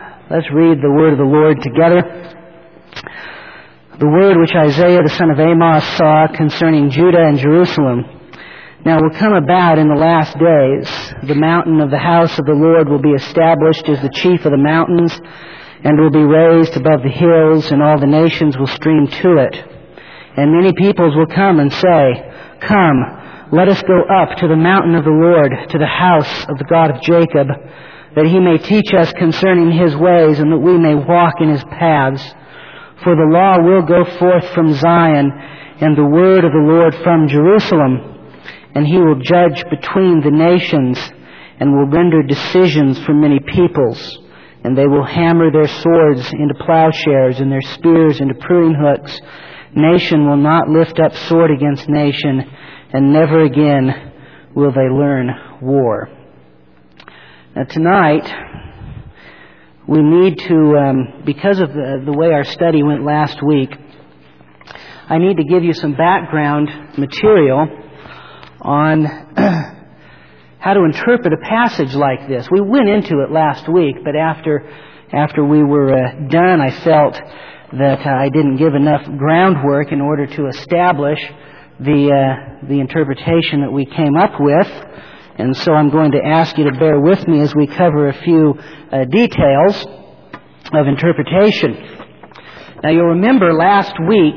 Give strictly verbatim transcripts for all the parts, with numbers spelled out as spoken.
Let's read the word of the Lord together. The word which Isaiah the son of Amos saw concerning Judah and Jerusalem. Now it will come about in the last days, the mountain of the house of the Lord will be established as the chief of the mountains, and will be raised above the hills, and all the nations will stream to it. And many peoples will come and say, Come, let us go up to the mountain of the Lord, to the house of the God of Jacob, that He may teach us concerning His ways, and that we may walk in His paths. For the law will go forth from Zion, and the word of the Lord from Jerusalem. And He will judge between the nations, and will render decisions for many peoples. And they will hammer their swords into plowshares, and their spears into pruning hooks. Nation will not lift up sword against nation, and never again will they learn war. Now tonight, we need to, um, because of the, the way our study went last week, I need to give you some background material on how to interpret a passage like this. We went into it last week, but after after we were uh, done, I felt that uh, I didn't give enough groundwork in order to establish the uh, the interpretation that we came up with. And so I'm going to ask you to bear with me as we cover a few uh, details of interpretation. Now you'll remember last week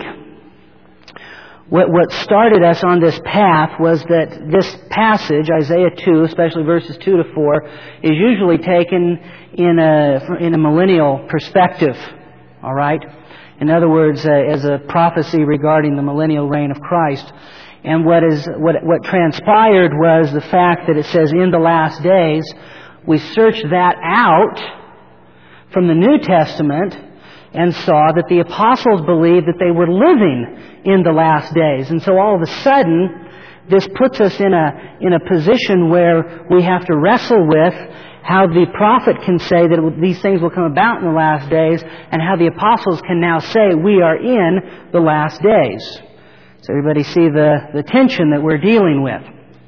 what, what started us on this path was that this passage, Isaiah two, especially verses two to four, is usually taken in a, in a millennial perspective. All right? In other words, uh, as a prophecy regarding the millennial reign of Christ. And what is what what transpired was the fact that it says in the last days. We searched that out from the New Testament and saw that the apostles believed that they were living in the last days. And so all of a sudden, this puts us in a in a position where we have to wrestle with how the prophet can say that these things will come about in the last days, and how the apostles can now say we are in the last days. So everybody see the, the tension that we're dealing with.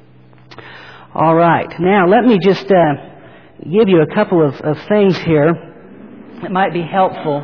All right. Now, let me just uh, give you a couple of, of things here that might be helpful.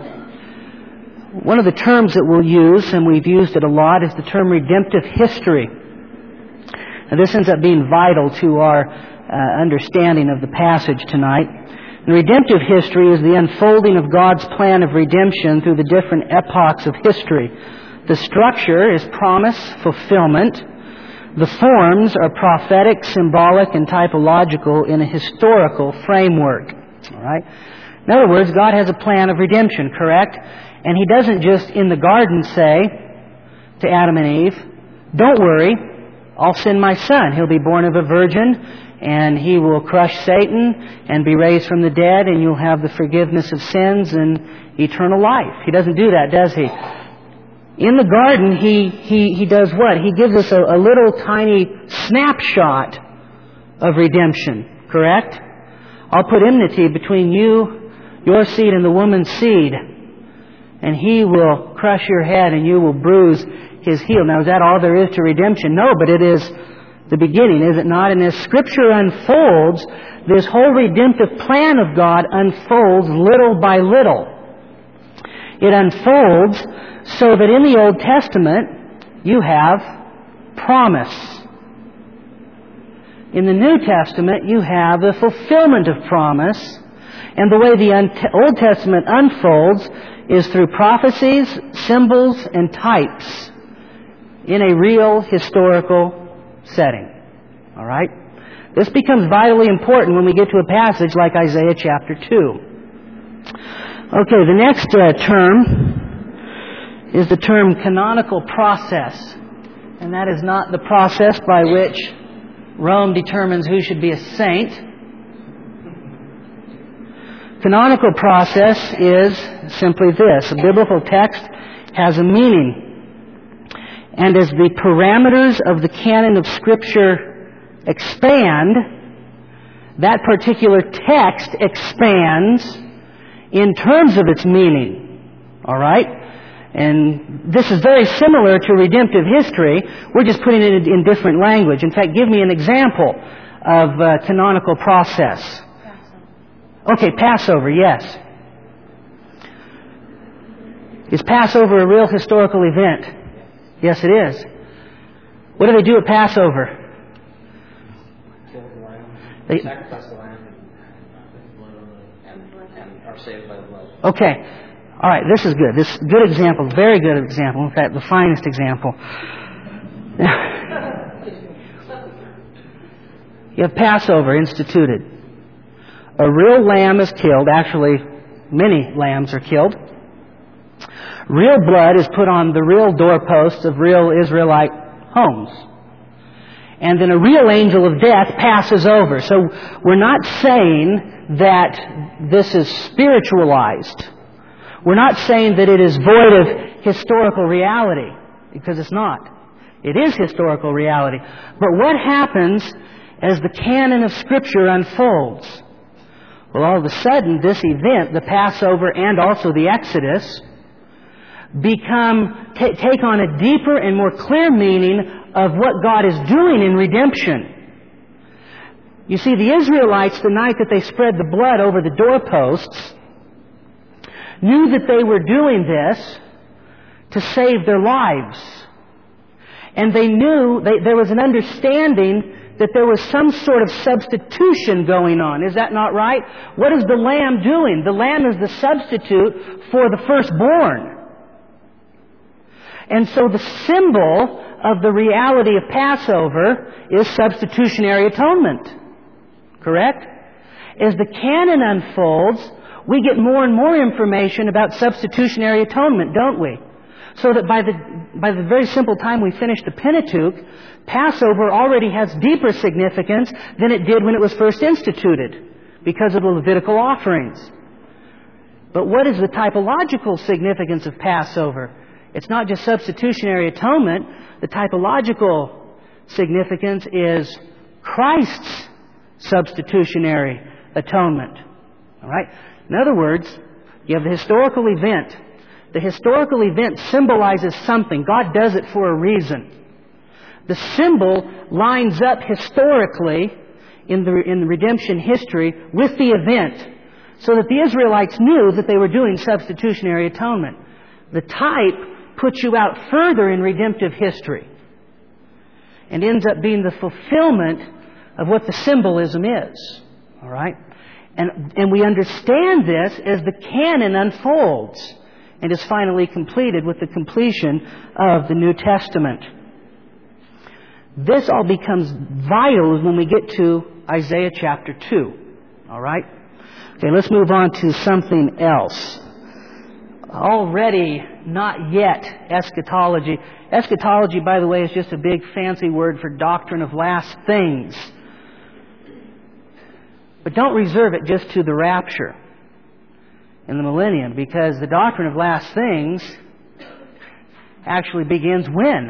One of the terms that we'll use, and we've used it a lot, is the term redemptive history. Now, this ends up being vital to our uh, understanding of the passage tonight. The redemptive history is the unfolding of God's plan of redemption through the different epochs of history. The structure is promise, fulfillment. The forms are prophetic, symbolic, and typological in a historical framework. All right? In other words, God has a plan of redemption, correct? And He doesn't just in the garden say to Adam and Eve, don't worry, I'll send my son. He'll be born of a virgin, and he will crush Satan and be raised from the dead, and you'll have the forgiveness of sins and eternal life. He doesn't do that, does He? In the garden, he, he, he does what? He gives us a, a little tiny snapshot of redemption, correct? I'll put enmity between you, your seed, and the woman's seed, and he will crush your head and you will bruise his heel. Now, is that all there is to redemption? No, but it is the beginning, is it not? And as Scripture unfolds, this whole redemptive plan of God unfolds little by little. It unfolds so that in the Old Testament, you have promise. In the New Testament, you have the fulfillment of promise. And the way the Old Testament unfolds is through prophecies, symbols, and types in a real historical setting. All right? This becomes vitally important when we get to a passage like Isaiah chapter two. Okay, the next uh, term is the term canonical process. And that is not the process by which Rome determines who should be a saint. Canonical process is simply this. A biblical text has a meaning. And as the parameters of the canon of Scripture expand, that particular text expands in terms of its meaning. All right? And this is very similar to redemptive history. We're just putting it in different language. In fact, give me an example of uh, canonical process. Passover. Okay, Passover, yes. Is Passover a real historical event? Yes, it is. What do they do at Passover? Kill the lamb, They, sacrifice the lamb, and blood on the, and, and are saved by the blood. okay. All right, this is good. This is a good example, very good example. In fact, the finest example. You have Passover instituted. A real lamb is killed. Actually, many lambs are killed. Real blood is put on the real doorposts of real Israelite homes. And then a real angel of death passes over. So we're not saying that this is spiritualized. We're not saying that it is void of historical reality, because it's not. It is historical reality. But what happens as the canon of Scripture unfolds? Well, all of a sudden, this event, the Passover and also the Exodus, become t- take on a deeper and more clear meaning of what God is doing in redemption. You see, the Israelites, the night that they spread the blood over the doorposts, knew that they were doing this to save their lives. And they knew, they, there was an understanding that there was some sort of substitution going on. Is that not right? What is the lamb doing? The lamb is the substitute for the firstborn. And so the symbol of the reality of Passover is substitutionary atonement. Correct? As the canon unfolds, we get more and more information about substitutionary atonement, don't we? So that by the by the very simple time we finish the Pentateuch, Passover already has deeper significance than it did when it was first instituted, because of the Levitical offerings. But what is the typological significance of Passover? It's not just substitutionary atonement. The typological significance is Christ's substitutionary atonement. All right? In other words, you have the historical event. The historical event symbolizes something. God does it for a reason. The symbol lines up historically in the, in the redemption history with the event, so that the Israelites knew that they were doing substitutionary atonement. The type puts you out further in redemptive history and ends up being the fulfillment of what the symbolism is. All right? And, and we understand this as the canon unfolds and is finally completed with the completion of the New Testament. This all becomes vital when we get to Isaiah chapter two. All right? Okay, let's move on to something else. Already not yet eschatology. Eschatology, by the way, is just a big fancy word for doctrine of last things. But don't reserve it just to the rapture in the millennium, because the doctrine of last things actually begins when?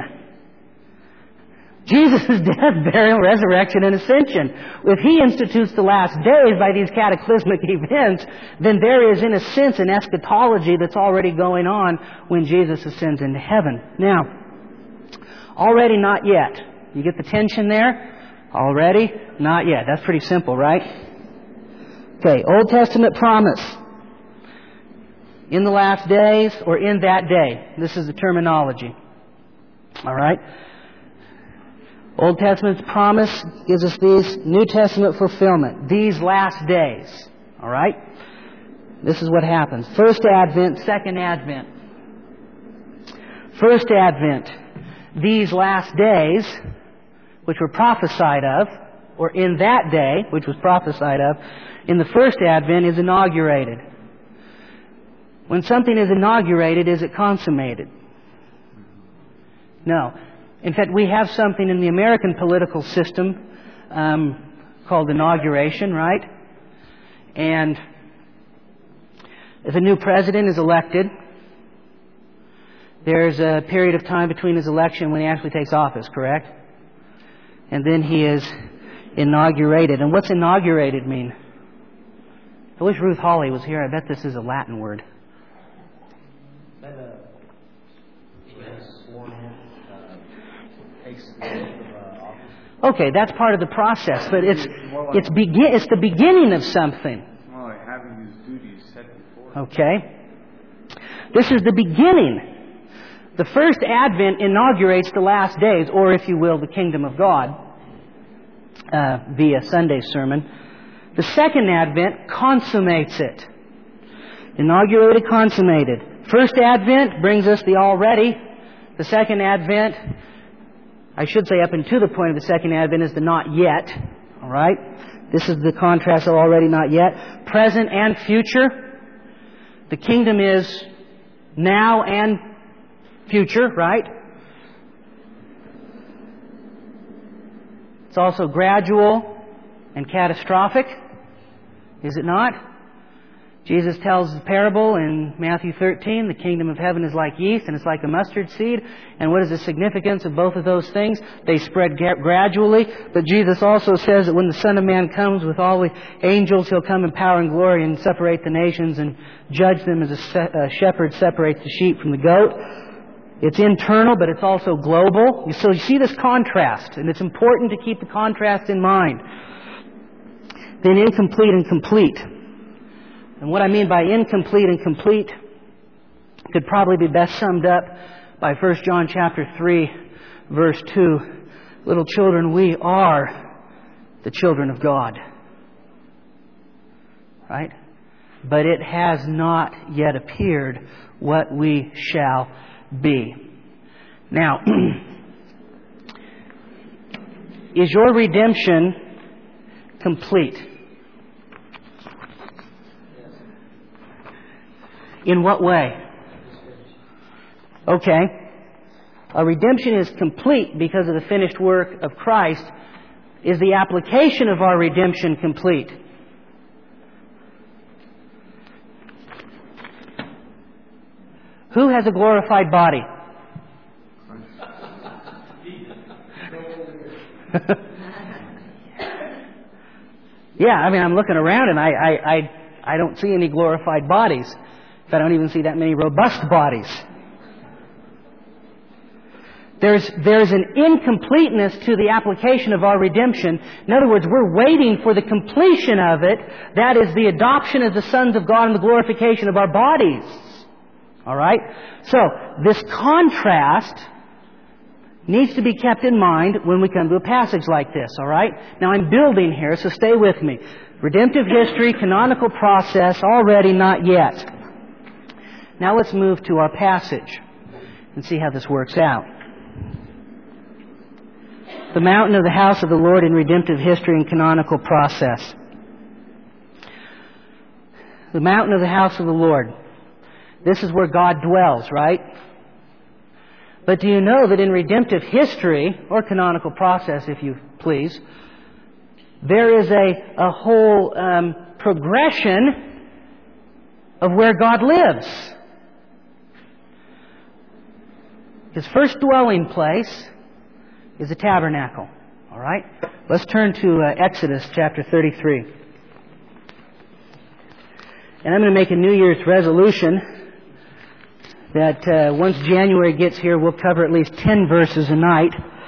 Jesus' death, burial, resurrection, and ascension. If He institutes the last days by these cataclysmic events, then there is, in a sense, an eschatology that's already going on when Jesus ascends into heaven. Now, already not yet. You get the tension there? Already not yet. That's pretty simple, right? Okay, Old Testament promise. In the last days, or in that day. This is the terminology. All right? Old Testament's promise gives us these. New Testament fulfillment. These last days. All right? This is what happens. First Advent, Second Advent. First Advent. These last days, which were prophesied of, or in that day, which was prophesied of, in the First Advent is inaugurated. When something is inaugurated, is it consummated? No. In fact, we have something in the American political system um, called inauguration, right? And if a new president is elected, there's a period of time between his election when he actually takes office, correct? And then he is inaugurated. And what's inaugurated mean? I wish Ruth Hawley was here. I bet this is a Latin word. That, uh, yes, sworn in, uh, takes the oath of uh, office. Okay, that's part of the process, but it's it's begin it's the beginning of something. More like having his duties set before. Okay. This is the beginning. The first advent inaugurates the last days, or if you will, the kingdom of God, uh, via Sunday sermon. The second advent consummates it. Inaugurated, consummated. First advent brings us the already. The second advent, I should say up until the point of the second advent, is the not yet. All right? This is the contrast of already, not yet. Present and future. The kingdom is now and future, right? It's also gradual and catastrophic, is it not? Jesus tells the parable in Matthew thirteen, the kingdom of heaven is like yeast and it's like a mustard seed. And what is the significance of both of those things? They spread gradually, but Jesus also says that when the Son of Man comes with all the angels, He'll come in power and glory and separate the nations and judge them as a shepherd separates the sheep from the goat. It's internal, but it's also global. So you see this contrast, and it's important to keep the contrast in mind. Then incomplete and complete. And what I mean by incomplete and complete could probably be best summed up by First John chapter three, verse two. Little children, we are the children of God. Right? But it has not yet appeared what we shall be. Now, is your redemption complete? In what way? Okay. Our redemption is complete because of the finished work of Christ. Is the application of our redemption complete? Who has a glorified body? Yeah, I mean, I'm looking around and I, I, I, I don't see any glorified bodies. I don't even see that many robust bodies. There's, there's an incompleteness to the application of our redemption. In other words, we're waiting for the completion of it. That is the adoption as the sons of God and the glorification of our bodies. All right? So, this contrast needs to be kept in mind when we come to a passage like this. All right? Now, I'm building here, so stay with me. Redemptive history, canonical process, already, not yet. Now let's move to our passage and see how this works out. The mountain of the house of the Lord in redemptive history and canonical process. The mountain of the house of the Lord. This is where God dwells, right? But do you know that in redemptive history, or canonical process if you please, there is a, a whole um, progression of where God lives. His first dwelling place is a tabernacle. All right? Let's turn to uh, Exodus chapter thirty-three. And I'm going to make a New Year's resolution that uh, once January gets here, we'll cover at least ten verses a night.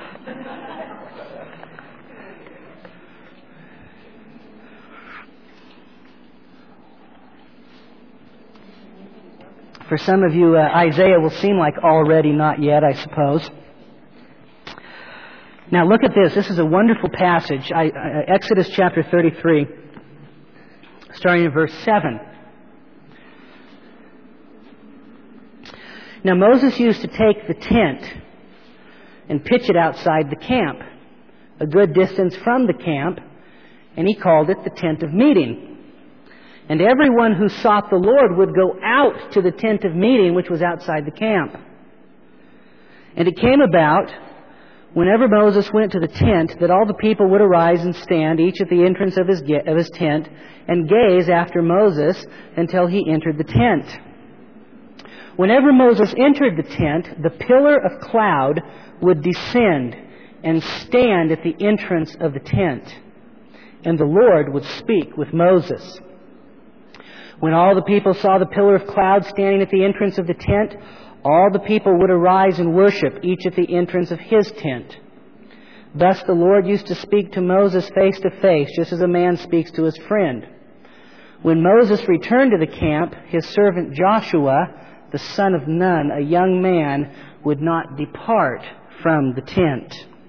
For some of you, uh, Isaiah will seem like already, not yet, I suppose. Now look at this. This is a wonderful passage. I, uh, Exodus chapter thirty-three, starting in verse seven. Now Moses used to take the tent and pitch it outside the camp, a good distance from the camp, and he called it the tent of meeting. And everyone who sought the Lord would go out to the tent of meeting, which was outside the camp. And it came about, whenever Moses went to the tent, that all the people would arise and stand, each at the entrance of his, of his tent, and gaze after Moses until he entered the tent. Whenever Moses entered the tent, the pillar of cloud would descend and stand at the entrance of the tent, and the Lord would speak with Moses. When all the people saw the pillar of cloud standing at the entrance of the tent, all the people would arise and worship, each at the entrance of his tent. Thus the Lord used to speak to Moses face to face, just as a man speaks to his friend. When Moses returned to the camp, his servant Joshua the son of Nun, a young man, would not depart from the tent.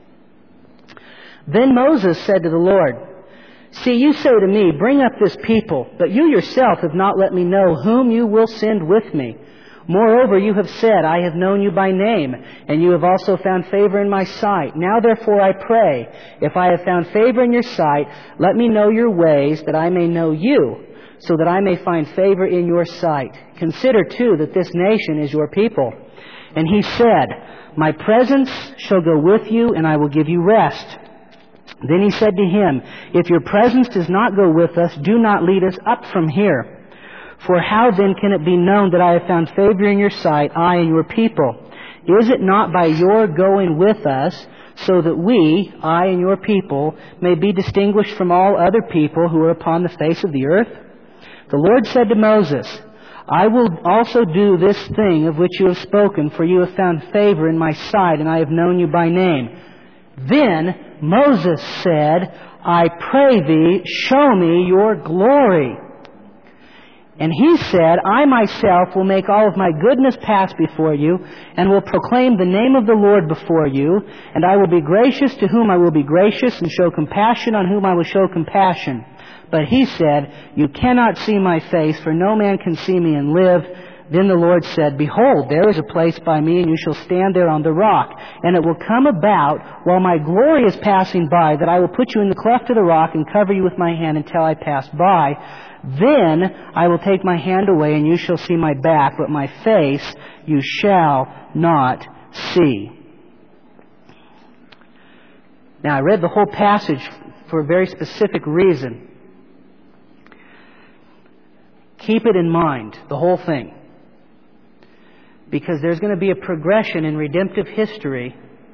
Then Moses said to the Lord, See, you say to me, Bring up this people, but you yourself have not let me know whom you will send with me. Moreover, you have said, I have known you by name, and you have also found favor in my sight. Now therefore I pray, if I have found favor in your sight, let me know your ways, that I may know you, so that I may find favor in your sight. Consider too that this nation is your people. And he said, My presence shall go with you, and I will give you rest. Then he said to him, If your presence does not go with us, do not lead us up from here. For how then can it be known that I have found favor in your sight, I and your people? Is it not by your going with us, so that we, I and your people, may be distinguished from all other people who are upon the face of the earth? The Lord said to Moses, I will also do this thing of which you have spoken, for you have found favor in my sight, and I have known you by name. Then Moses said, I pray thee, show me your glory. And he said, I myself will make all of my goodness pass before you, and will proclaim the name of the Lord before you, and I will be gracious to whom I will be gracious, and show compassion on whom I will show compassion. But he said, You cannot see my face, for no man can see me and live. Then the Lord said, Behold, there is a place by me, and you shall stand there on the rock. And it will come about, while my glory is passing by, that I will put you in the cleft of the rock, and cover you with my hand until I pass by. Then I will take my hand away, and you shall see my back, but my face you shall not see. Now, I read the whole passage for a very specific reason. Keep it in mind, the whole thing. Because there's going to be a progression in redemptive history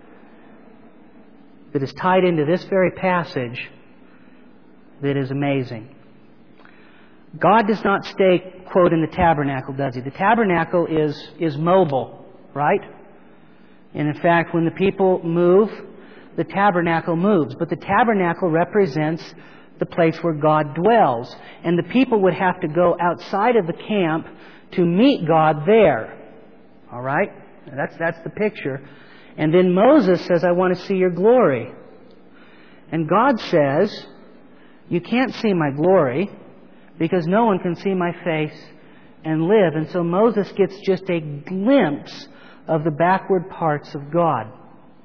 that is tied into this very passage that is amazing. God does not stay, quote, in the tabernacle, does He? The tabernacle is, is mobile, right? And in fact, when the people move, the tabernacle moves. But the tabernacle represents the place where God dwells. And the people would have to go outside of the camp to meet God there. All right? That's, that's the picture. And then Moses says, I want to see your glory. And God says, you can't see my glory, because no one can see my face and live. And so Moses gets just a glimpse of the backward parts of God.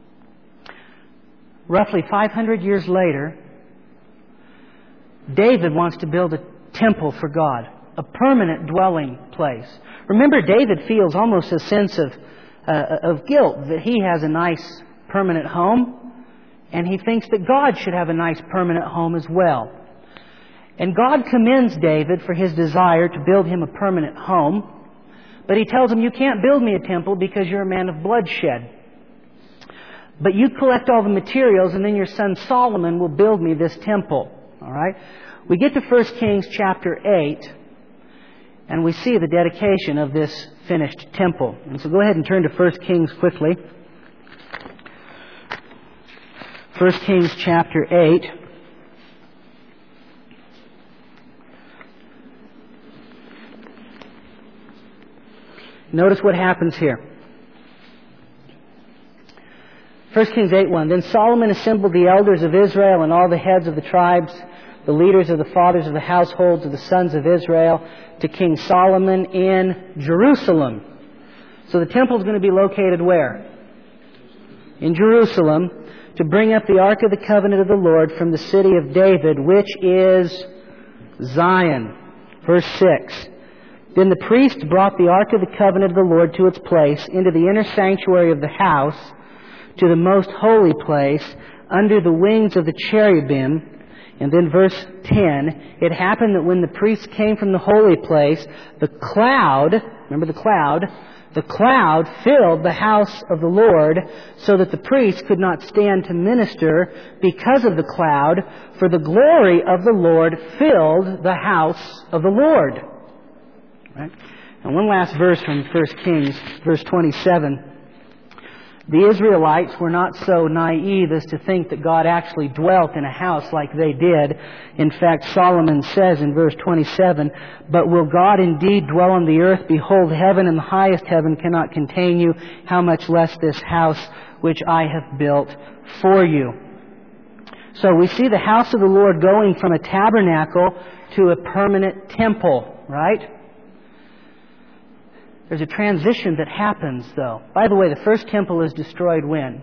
Roughly five hundred years later, David wants to build a temple for God, a permanent dwelling place. Remember, David feels almost a sense of, uh, of guilt that he has a nice permanent home, and he thinks that God should have a nice permanent home as well. And God commends David for his desire to build him a permanent home. But He tells him, you can't build me a temple because you're a man of bloodshed. But you collect all the materials, and then your son Solomon will build me this temple. All right? We get to First Kings chapter eight, and we see the dedication of this finished temple. And so go ahead and turn to First Kings quickly. First Kings chapter eight. Notice what happens here. First Kings eight one. Then Solomon assembled the elders of Israel and all the heads of the tribes, the leaders of the fathers of the households of the sons of Israel, to King Solomon in Jerusalem. So the temple is going to be located where? In Jerusalem, to bring up the ark of the covenant of the Lord from the city of David, which is Zion. Verse six. Then the priest brought the ark of the covenant of the Lord to its place, into the inner sanctuary of the house, to the most holy place, under the wings of the cherubim. And then verse ten, it happened that when the priest came from the holy place, the cloud, remember the cloud, the cloud filled the house of the Lord, so that the priest could not stand to minister because of the cloud, for the glory of the Lord filled the house of the Lord. Right? And one last verse from First Kings, verse twenty-seven. The Israelites were not so naive as to think that God actually dwelt in a house like they did. In fact, Solomon says in verse twenty-seven, "But will God indeed dwell on the earth? Behold, heaven and the highest heaven cannot contain you. How much less this house which I have built for you." So we see the house of the Lord going from a tabernacle to a permanent temple, right? There's a transition that happens, though. By the way, the first temple is destroyed when?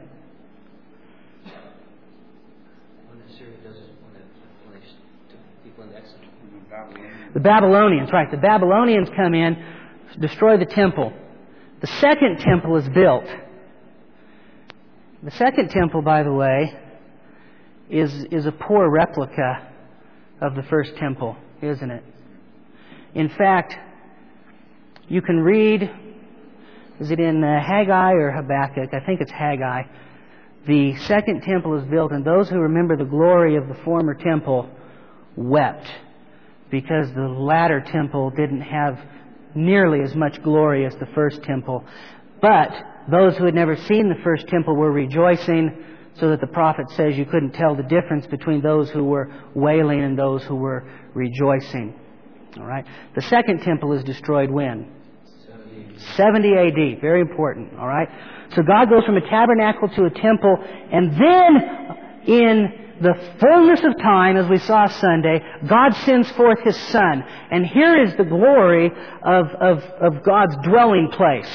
When Assyria does it, when they, when they took people into exile. The Babylonians, right. The Babylonians come in, destroy the temple. The second temple is built. The second temple, by the way, is, is a poor replica of the first temple, isn't it? In fact, you can read, is it in uh, Haggai or Habakkuk? I think it's Haggai. The second temple is built, and those who remember the glory of the former temple wept because the latter temple didn't have nearly as much glory as the first temple. But those who had never seen the first temple were rejoicing, so that the prophet says you couldn't tell the difference between those who were wailing and those who were rejoicing. All right. The second temple is destroyed when? seventy A D. Very important. All right. So God goes from a tabernacle to a temple, and then in the fullness of time, as we saw Sunday, God sends forth His Son. And here is the glory of, of, of God's dwelling place.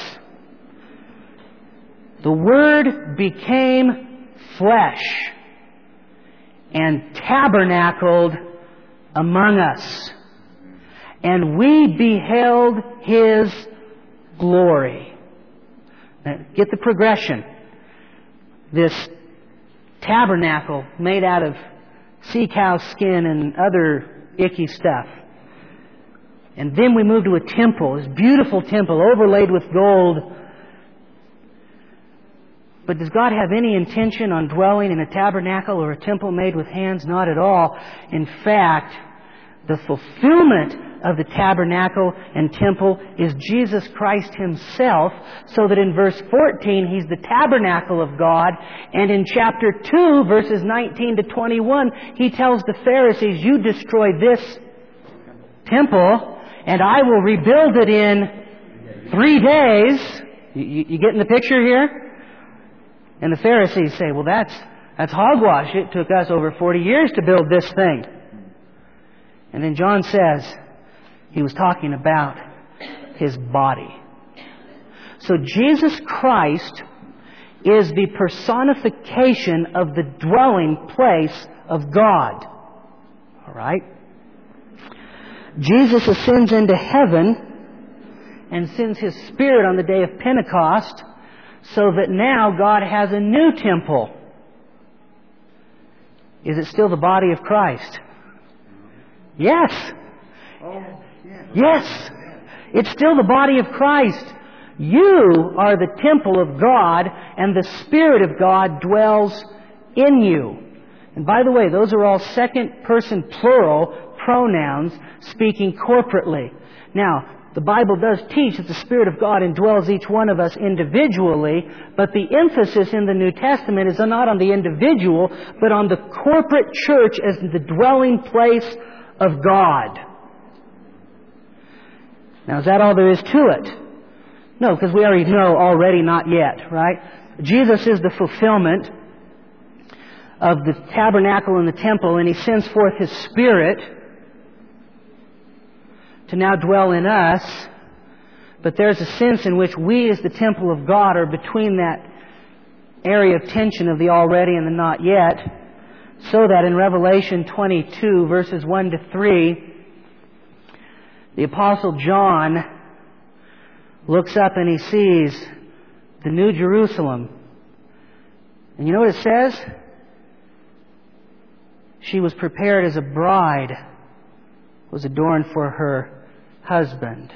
The Word became flesh and tabernacled among us. And we beheld His glory. Now, get the progression. This tabernacle made out of sea cow skin and other icky stuff. And then we move to a temple, this beautiful temple overlaid with gold. But does God have any intention on dwelling in a tabernacle or a temple made with hands? Not at all. In fact, the fulfillment of the tabernacle and temple is Jesus Christ Himself, so that in verse fourteen He's the tabernacle of God, and in chapter two, verses nineteen to twenty-one, He tells the Pharisees, "You destroy this temple, and I will rebuild it in three days." You, you, you getting the picture here? And the Pharisees say, "Well, that's that's hogwash. It took us over forty years to build this thing." And then John says he was talking about His body. So Jesus Christ is the personification of the dwelling place of God. All right? Jesus ascends into heaven and sends His Spirit on the day of Pentecost, so that now God has a new temple. Is it still the body of Christ? Yes. Yes. It's still the body of Christ. You are the temple of God, and the Spirit of God dwells in you. And by the way, those are all second person plural pronouns speaking corporately. Now, the Bible does teach that the Spirit of God indwells each one of us individually, but the emphasis in the New Testament is not on the individual, but on the corporate church as the dwelling place of God. Now, is that all there is to it? No, because we already know already, not yet, right? Jesus is the fulfillment of the tabernacle and the temple, and He sends forth His Spirit to now dwell in us. But there's a sense in which we as the temple of God are between that area of tension of the already and the not yet, so that in Revelation twenty-two, verses one to three, the Apostle John looks up and he sees the New Jerusalem. And you know what it says? She was prepared as a bride was adorned for her husband.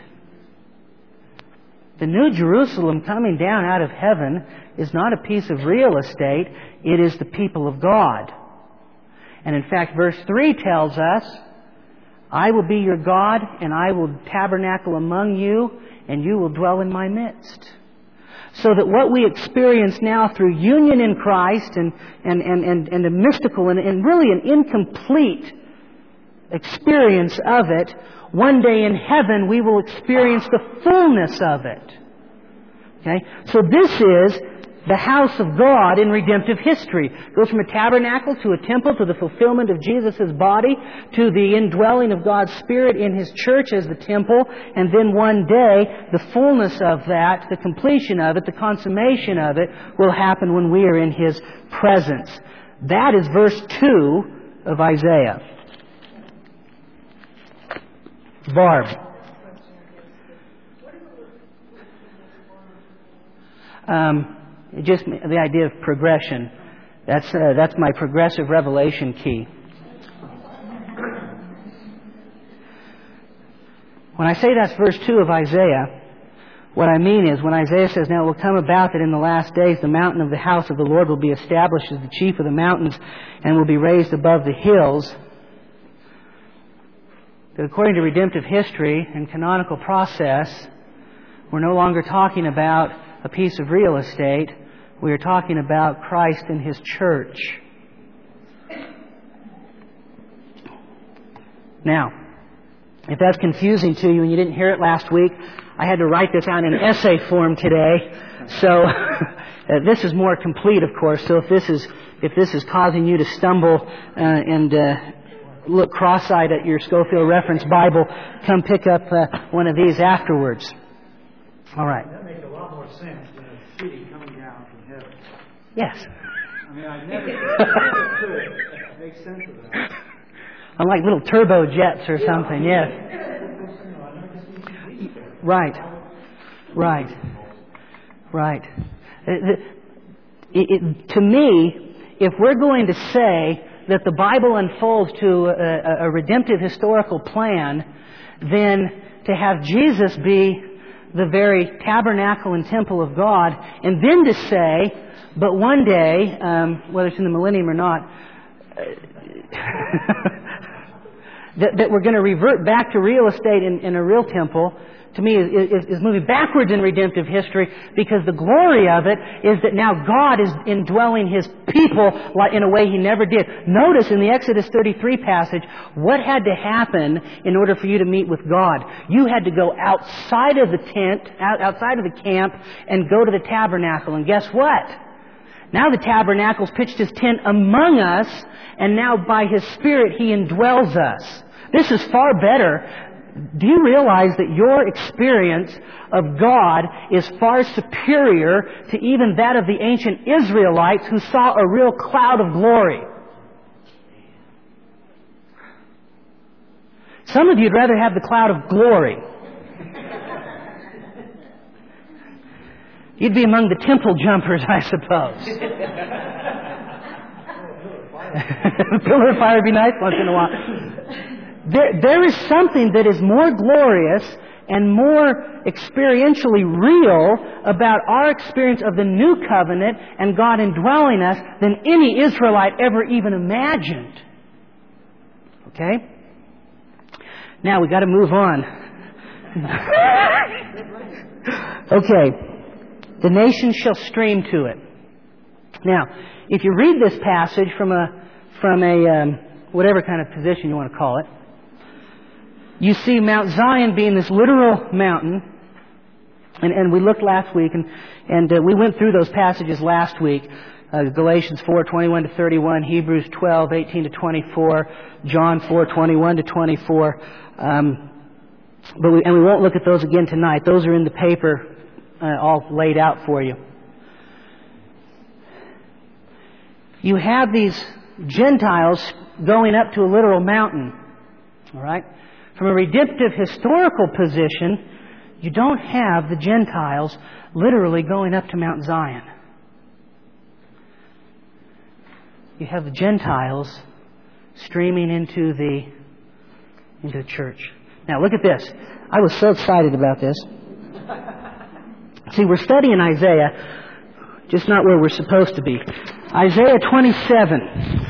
The New Jerusalem coming down out of heaven is not a piece of real estate. It is the people of God. And in fact, verse three tells us, "I will be your God, and I will tabernacle among you, and you will dwell in my midst." so that what we experience now through union in Christ and, and, and, and, and a mystical and, and really an incomplete experience of it, one day in heaven we will experience the fullness of it. Okay? So this is the house of God in redemptive history. It goes from a tabernacle to a temple to the fulfillment of Jesus' body to the indwelling of God's Spirit in His church as the temple, and then one day the fullness of that, the completion of it, the consummation of it will happen when we are in His presence. That is verse two of Isaiah. Barb. Um, just the idea of progression. That's uh, that's my progressive revelation key. When I say that's verse two of Isaiah, what I mean is when Isaiah says, "Now it will come about that in the last days the mountain of the house of the Lord will be established as the chief of the mountains and will be raised above the hills," that according to redemptive history and canonical process, we're no longer talking about a piece of real estate. We are talking about Christ and His church. Now, if that's confusing to you and you didn't hear it last week, I had to write this out in essay form today. So uh, this is more complete, of course. So if this is if this is causing you to stumble uh, and uh, look cross-eyed at your Scofield Reference Bible, come pick up uh, one of these afterwards. All right. That makes a lot more sense than a city coming down from heaven. Yes. I mean, I never, never could make sense of that. Unlike little turbo jets or something, yes. Right. Right. Right. It, it, it, to me, if we're going to say that the Bible unfolds to a, a redemptive historical plan, then to have Jesus be the very tabernacle and temple of God, and then to say, but one day, um, whether it's in the millennium or not, that, that we're going to revert back to real estate in, in a real temple, to me is, is, is moving backwards in redemptive history, because the glory of it is that now God is indwelling His people in a way He never did. Notice in the Exodus thirty-three passage, what had to happen in order for you to meet with God? You had to go outside of the tent, out, outside of the camp, and go to the tabernacle. And guess what? Now the tabernacle's pitched His tent among us, and now by His Spirit He indwells us. This is far better. Do you realize that your experience of God is far superior to even that of the ancient Israelites who saw a real cloud of glory? Some of you would rather have the cloud of glory. You'd be among the temple jumpers, I suppose. Pillar of fire would be nice once in a while. There, there is something that is more glorious and more experientially real about our experience of the new covenant and God indwelling us than any Israelite ever even imagined. Okay? Now we've got to move on. Okay. The nations shall stream to it. Now, if you read this passage from a from a um, whatever kind of position you want to call it, you see Mount Zion being this literal mountain, and, and we looked last week, and, and uh, we went through those passages last week, uh, Galatians four, twenty-one to thirty-one, Hebrews twelve, eighteen to twenty-four, John four, twenty-one to twenty-four, um, but we, and we won't look at those again tonight. Those are in the paper, uh, all laid out for you. You have these Gentiles going up to a literal mountain, all right? From a redemptive historical position, you don't have the Gentiles literally going up to Mount Zion. You have the Gentiles streaming into the into the church. Now look at this. I was so excited about this. See, we're studying Isaiah, just not where we're supposed to be. Isaiah twenty-seven.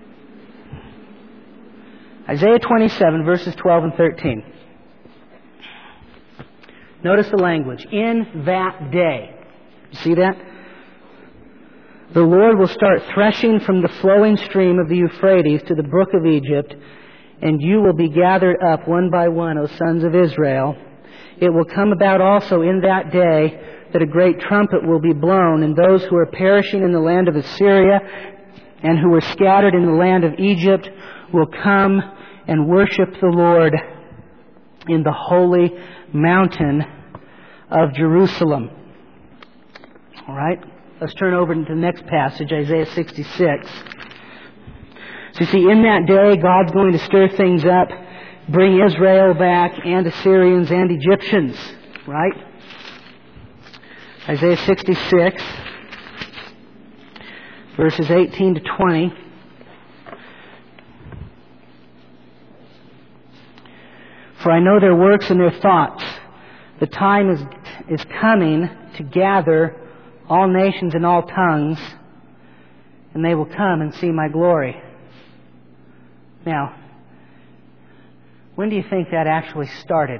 Isaiah twenty-seven, verses twelve and thirteen. Notice the language. In that day. You see that? The Lord will start threshing from the flowing stream of the Euphrates to the brook of Egypt, and you will be gathered up one by one, O sons of Israel. It will come about also in that day that a great trumpet will be blown, and those who are perishing in the land of Assyria and who were scattered in the land of Egypt will come and worship the Lord in the holy mountain of Jerusalem. All right? Let's turn over to the next passage, Isaiah sixty-six. So you see, in that day, God's going to stir things up, bring Israel back, and Assyrians and Egyptians. Right? Isaiah sixty-six, verses eighteen to twenty. For I know their works and their thoughts. The time is, is coming to gather all nations and all tongues, and they will come and see my glory. Now, when do you think that actually started?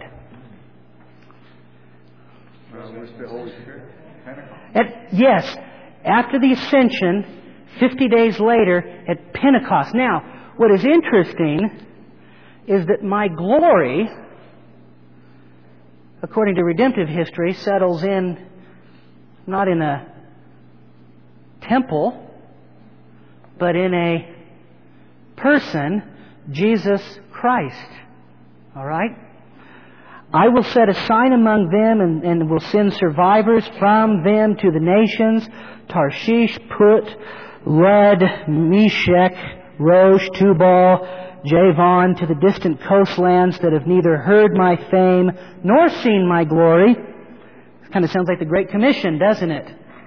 At, yes, after the ascension, fifty days later at Pentecost. Now, what is interesting is that my glory, according to redemptive history, settles in not in a temple, but in a person, Jesus Christ. All right? I will set a sign among them and, and will send survivors from them to the nations, Tarshish, Put, Lud, Meshech, Rosh, Tubal, Javan, to the distant coastlands that have neither heard my fame nor seen my glory. It kind of sounds like the Great Commission, doesn't it?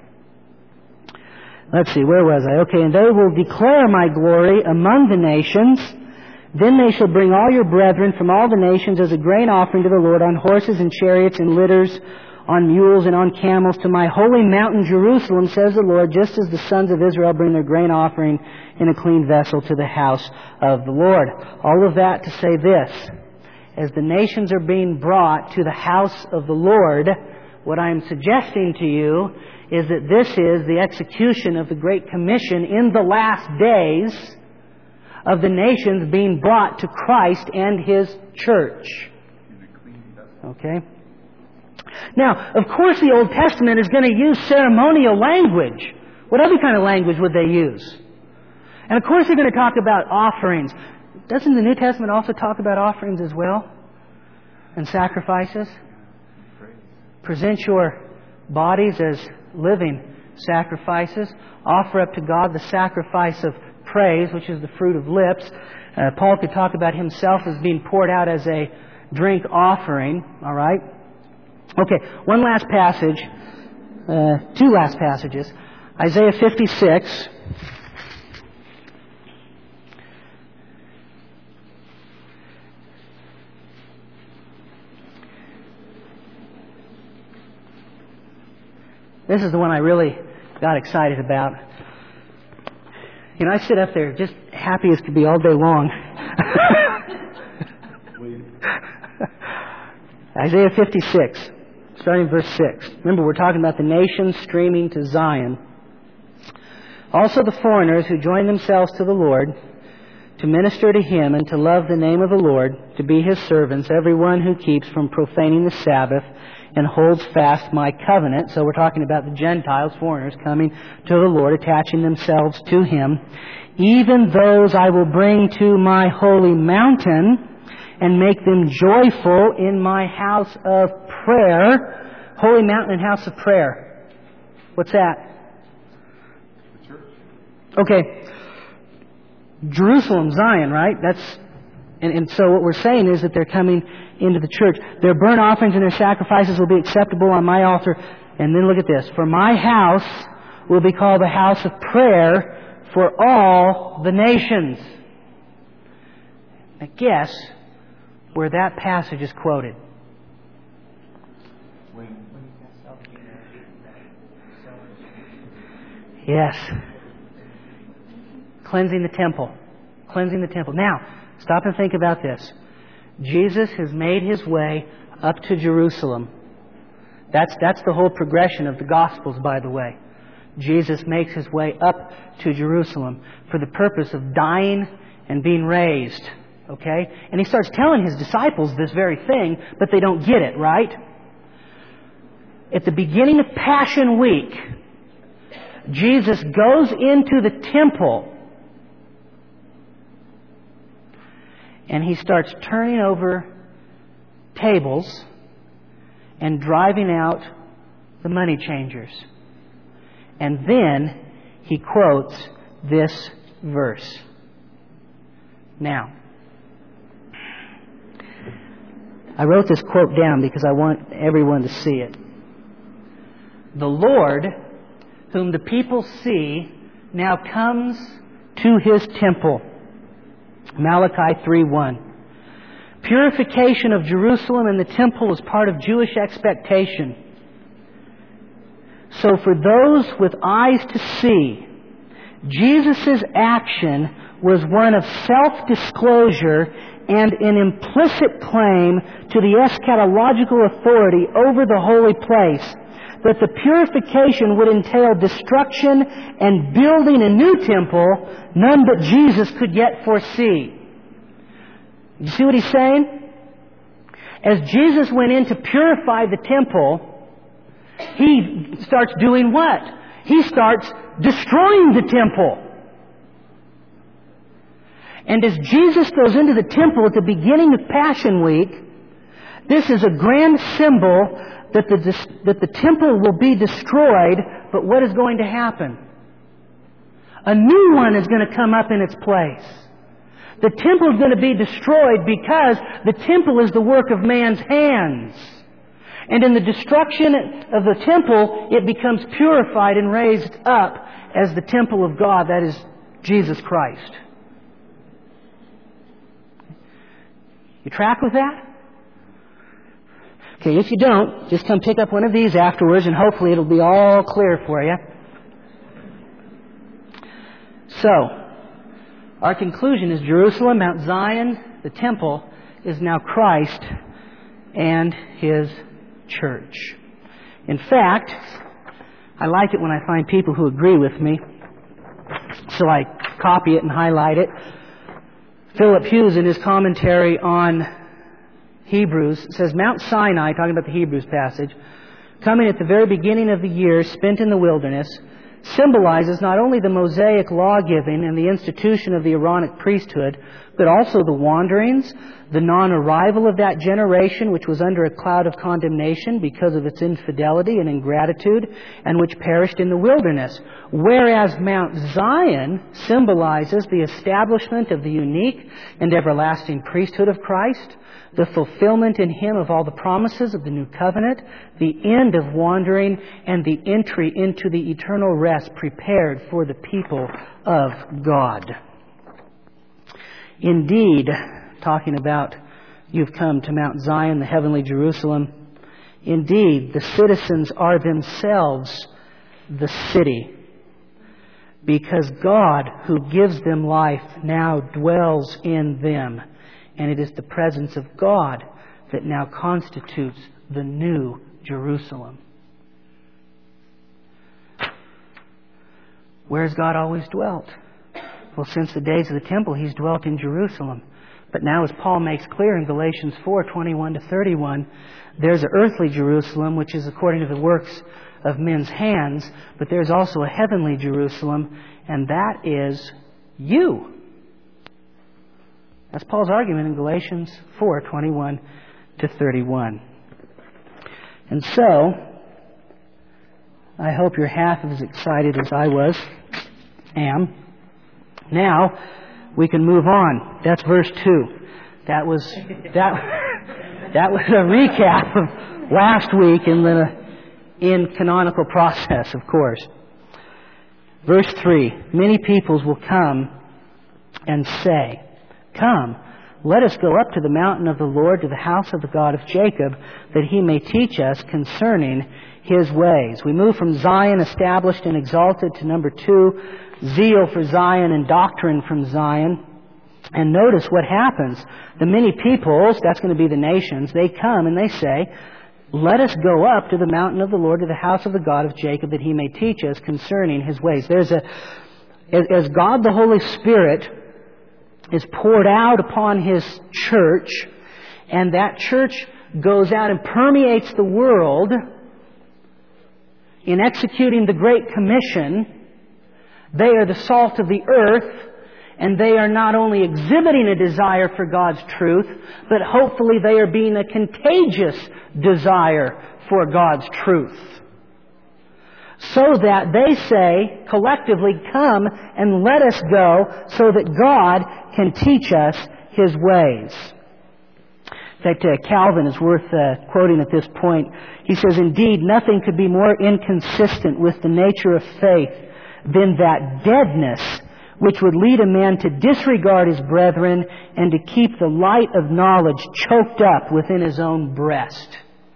Let's see, where was I? Okay, and they will declare my glory among the nations. Then they shall bring all your brethren from all the nations as a grain offering to the Lord on horses and chariots and litters, on mules and on camels, to my holy mountain Jerusalem, says the Lord, just as the sons of Israel bring their grain offering in a clean vessel to the house of the Lord. All of that to say this: as the nations are being brought to the house of the Lord, what I am suggesting to you is that this is the execution of the Great Commission in the last days of the nations being brought to Christ and His church. Okay? Now, of course the Old Testament is going to use ceremonial language. What other kind of language would they use? And of course they're going to talk about offerings. Doesn't the New Testament also talk about offerings as well? And sacrifices? Present your bodies as living sacrifices. Offer up to God the sacrifice of praise, which is the fruit of lips. Uh, Paul could talk about himself as being poured out as a drink offering. All right? Okay, one last passage. Uh, two last passages. Isaiah fifty-six. This is the one I really got excited about. You know, I sit up there just happy as could be all day long. Isaiah fifty-six, starting verse six. Remember, we're talking about the nations streaming to Zion. Also the foreigners who join themselves to the Lord to minister to Him and to love the name of the Lord, to be His servants, everyone who keeps from profaning the Sabbath and holds fast my covenant. So we're talking about the Gentiles, foreigners, coming to the Lord, attaching themselves to Him. Even those I will bring to my holy mountain and make them joyful in my house of prayer. Holy mountain and house of prayer. What's that? The church. Okay. Jerusalem, Zion, right? That's and, and so what we're saying is that they're coming into the church. Their burnt offerings and their sacrifices will be acceptable on my altar. And then look at this. For my house will be called the house of prayer for all the nations. Now guess where that passage is quoted. Yes. Cleansing the temple. Cleansing the temple. Now, stop and think about this. Jesus has made His way up to Jerusalem. That's, that's the whole progression of the Gospels, by the way. Jesus makes His way up to Jerusalem for the purpose of dying and being raised. Okay? And He starts telling His disciples this very thing, but they don't get it, right? At the beginning of Passion Week, Jesus goes into the temple and He starts turning over tables and driving out the money changers. And then He quotes this verse. Now, I wrote this quote down because I want everyone to see it. The Lord, whom the people see, now comes to His temple. Malachi three one. Purification of Jerusalem and the temple is part of Jewish expectation. So for those with eyes to see, Jesus' action was one of self-disclosure and an implicit claim to the eschatological authority over the holy place, that the purification would entail destruction and building a new temple, none but Jesus could yet foresee. You see what He's saying? As Jesus went in to purify the temple, He starts doing what? He starts destroying the temple. And as Jesus goes into the temple at the beginning of Passion Week, this is a grand symbol that the, that the temple will be destroyed, but what is going to happen? A new one is going to come up in its place. The temple is going to be destroyed because the temple is the work of man's hands. And in the destruction of the temple, it becomes purified and raised up as the temple of God, that is Jesus Christ. You track with that? Okay, if you don't, just come pick up one of these afterwards and hopefully it'll be all clear for you. So, our conclusion is Jerusalem, Mount Zion, the temple, is now Christ and His church. In fact, I like it when I find people who agree with me, so I copy it and highlight it. Philip Hughes, in his commentary on Hebrews, says Mount Sinai, talking about the Hebrews passage, coming at the very beginning of the year spent in the wilderness, symbolizes not only the Mosaic law-giving and the institution of the Aaronic priesthood, but also the wanderings, the non-arrival of that generation which was under a cloud of condemnation because of its infidelity and ingratitude, and which perished in the wilderness. Whereas Mount Zion symbolizes the establishment of the unique and everlasting priesthood of Christ, the fulfillment in Him of all the promises of the new covenant, the end of wandering, and the entry into the eternal rest prepared for the people of God. Indeed, talking about you've come to Mount Zion, the heavenly Jerusalem, indeed, the citizens are themselves the city, because God, who gives them life, now dwells in them. And it is the presence of God that now constitutes the new Jerusalem. Where has God always dwelt? Well, since the days of the temple, He's dwelt in Jerusalem. But now, as Paul makes clear in Galatians four, twenty-one to thirty-one, there's an earthly Jerusalem, which is according to the works of men's hands, but there's also a heavenly Jerusalem, and that is you. That's Paul's argument in Galatians four, twenty-one to thirty-one. And so, I hope you're half as excited as I was, am. Now, we can move on. That's verse two. That was, that, that was a recap of last week in the, in canonical process, of course. Verse three. Many peoples will come and say, Come, let us go up to the mountain of the Lord, to the house of the God of Jacob, that He may teach us concerning His ways. We move from Zion established and exalted to number two, zeal for Zion and doctrine from Zion. And notice what happens. The many peoples, that's going to be the nations, they come and they say, let us go up to the mountain of the Lord, to the house of the God of Jacob, that He may teach us concerning His ways. There's a, as God the Holy Spirit is poured out upon His church, and that church goes out and permeates the world in executing the Great Commission, they are the salt of the earth, and they are not only exhibiting a desire for God's truth, but hopefully they are being a contagious desire for God's truth. So that they say, collectively, come and let us go so that God can teach us His ways. In fact, uh, Calvin is worth uh, quoting at this point. He says, "Indeed, nothing could be more inconsistent with the nature of faith than that deadness which would lead a man to disregard his brethren and to keep the light of knowledge choked up within his own breast."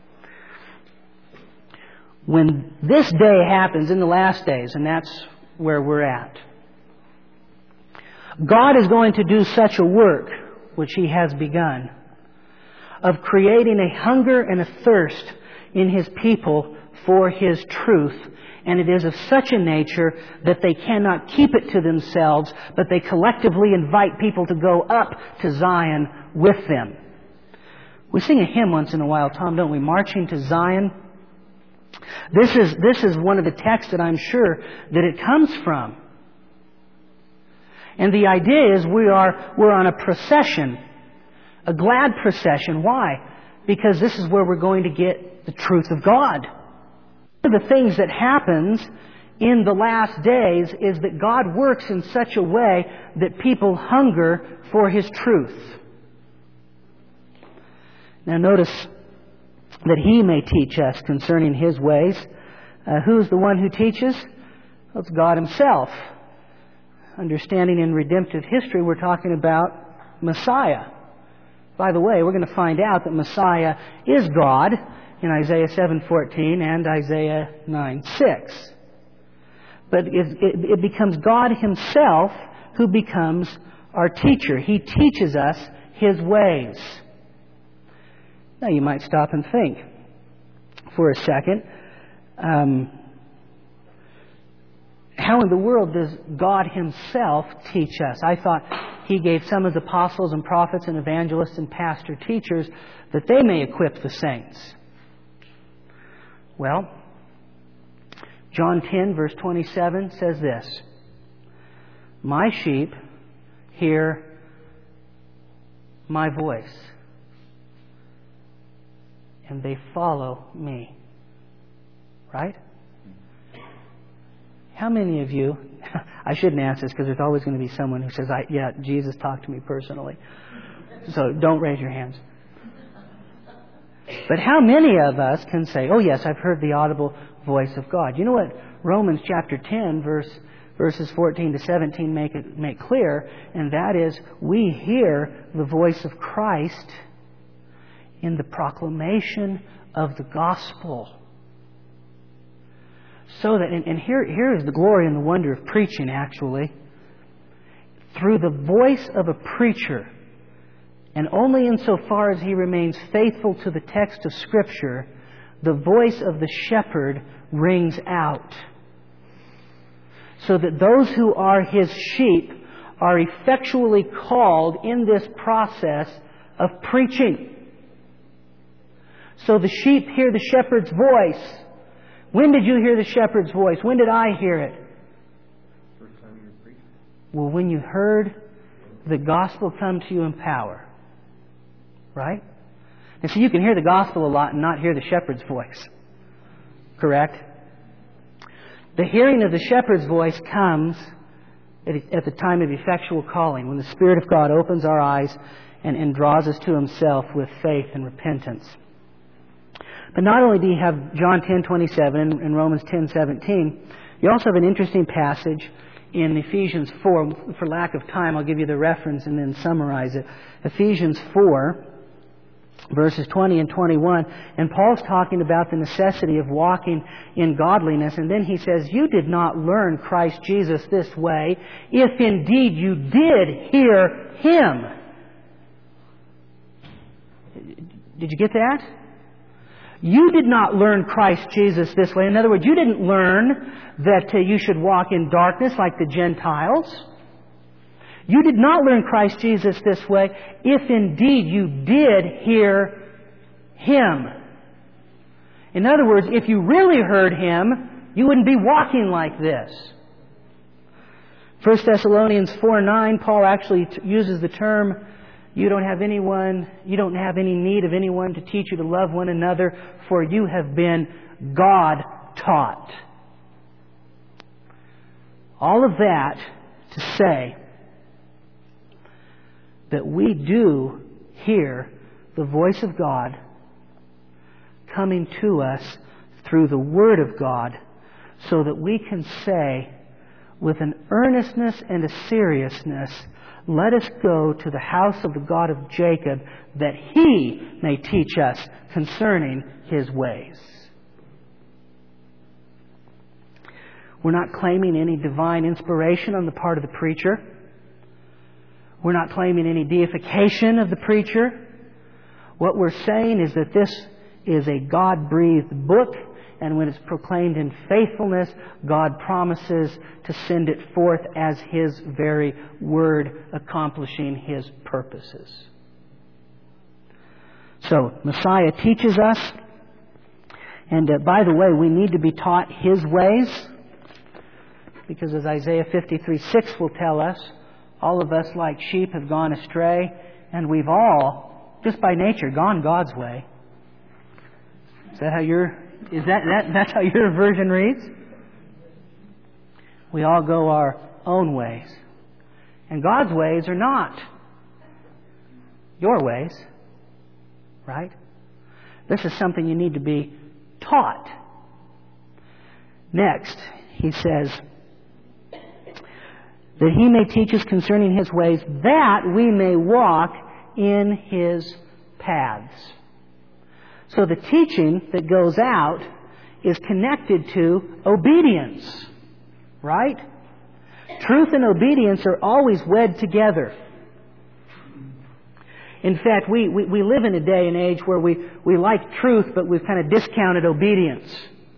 When this day happens in the last days, and that's where we're at, God is going to do such a work, which He has begun, of creating a hunger and a thirst in His people for His truth. And it is of such a nature that they cannot keep it to themselves, but they collectively invite people to go up to Zion with them. We sing a hymn once in a while, Tom, don't we? Marching to Zion. This is, this is one of the texts that I'm sure that it comes from. And the idea is we are, we're on a procession, a glad procession. Why? Because this is where we're going to get the truth of God. One of the things that happens in the last days is that God works in such a way that people hunger for His truth. Now notice that He may teach us concerning His ways. Uh, who's the one who teaches? Well, it's God Himself. Understanding in redemptive history, we're talking about Messiah. By the way, we're going to find out that Messiah is God in Isaiah seven fourteen and Isaiah nine six. But it, it, it becomes God Himself who becomes our teacher. He teaches us His ways. Now you might stop and think for a second. Um, how in the world does God Himself teach us? I thought He gave some of the apostles and prophets and evangelists and pastor teachers that they may equip the saints. Well, John ten verse twenty-seven says this: "My sheep hear my voice, and they follow me." Right? How many of you, I shouldn't ask this because there's always going to be someone who says, I, yeah, Jesus talked to me personally. So don't raise your hands. But how many of us can say, oh yes, I've heard the audible voice of God? You know what Romans chapter ten, verse, verses fourteen to seventeen make it make clear, and that is we hear the voice of Christ in the proclamation of the gospel. So that, and, and here, here is the glory and the wonder of preaching, actually. Through the voice of a preacher, and only insofar as he remains faithful to the text of Scripture, the voice of the shepherd rings out. So that those who are His sheep are effectually called in this process of preaching. So the sheep hear the shepherd's voice. When did you hear the shepherd's voice? When did I hear it? First time you were preaching. Well, when you heard the gospel come to you in power. Right? And so you can hear the gospel a lot and not hear the shepherd's voice. Correct? The hearing of the shepherd's voice comes at the time of effectual calling, when the Spirit of God opens our eyes and, and draws us to Himself with faith and repentance. But not only do you have John ten twenty-seven and Romans ten seventeen, you also have an interesting passage in Ephesians four. For lack of time, I'll give you the reference and then summarize it. Ephesians four, verses twenty and twenty-one. And Paul's talking about the necessity of walking in godliness. And then he says, "You did not learn Christ Jesus this way, if indeed you did hear Him." Did you get that? You did not learn Christ Jesus this way. In other words, you didn't learn that uh, you should walk in darkness like the Gentiles. You did not learn Christ Jesus this way if indeed you did hear Him. In other words, if you really heard Him, you wouldn't be walking like this. First Thessalonians four nine, Paul actually t- uses the term, you don't have anyone, you don't have any need of anyone to teach you to love one another, for you have been God-taught. All of that to say that we do hear the voice of God coming to us through the Word of God, so that we can say with an earnestness and a seriousness, let us go to the house of the God of Jacob, that He may teach us concerning His ways. We're not claiming any divine inspiration on the part of the preacher. We're not claiming any deification of the preacher. What we're saying is that this is a God-breathed book, and when it's proclaimed in faithfulness, God promises to send it forth as His very Word, accomplishing His purposes. So, Messiah teaches us, and uh, by the way, we need to be taught His ways, because as Isaiah fifty-three six will tell us, all of us like sheep have gone astray, and we've all, just by nature, gone God's way. Is that how your is that, that that's how your version reads? We all go our own ways. And God's ways are not your ways. Right? This is something you need to be taught. Next, he says, that He may teach us concerning His ways, that we may walk in His paths. So the teaching that goes out is connected to obedience. Right? Truth and obedience are always wed together. In fact, we, we, we live in a day and age where we, we like truth, but we've kind of discounted obedience.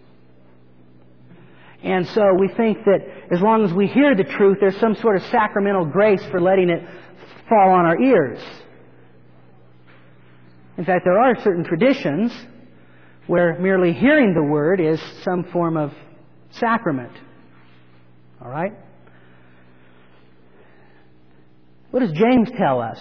And so we think that as long as we hear the truth, there's some sort of sacramental grace for letting it fall on our ears. In fact, there are certain traditions where merely hearing the Word is some form of sacrament. All right? What does James tell us?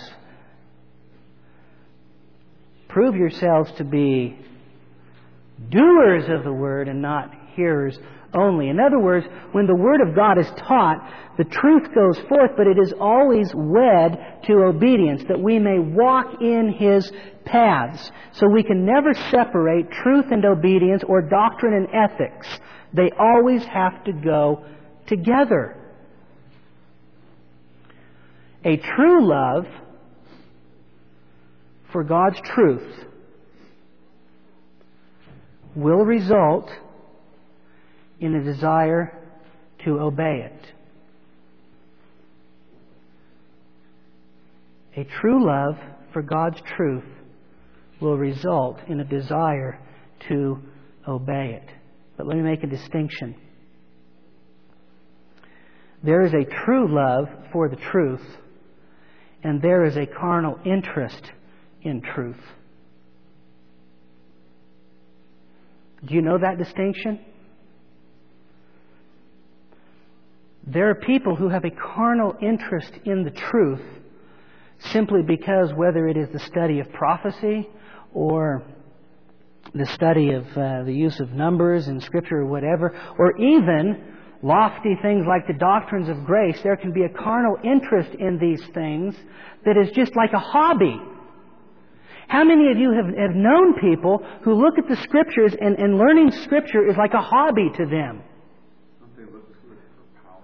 Prove yourselves to be doers of the Word and not hearers only. In other words, when the Word of God is taught, the truth goes forth, but it is always wed to obedience, that we may walk in His paths. So we can never separate truth and obedience or doctrine and ethics. They always have to go together. A true love for God's truth will result in a desire to obey it. A true love for God's truth will result in a desire to obey it. But let me make a distinction. There is a true love for the truth, and there is a carnal interest in truth. Do you know that distinction? There are people who have a carnal interest in the truth simply because whether it is the study of prophecy or the study of uh, the use of numbers in Scripture or whatever, or even lofty things like the doctrines of grace, there can be a carnal interest in these things that is just like a hobby. How many of you have, have known people who look at the Scriptures and, and learning Scripture is like a hobby to them? Don't they look to it for power?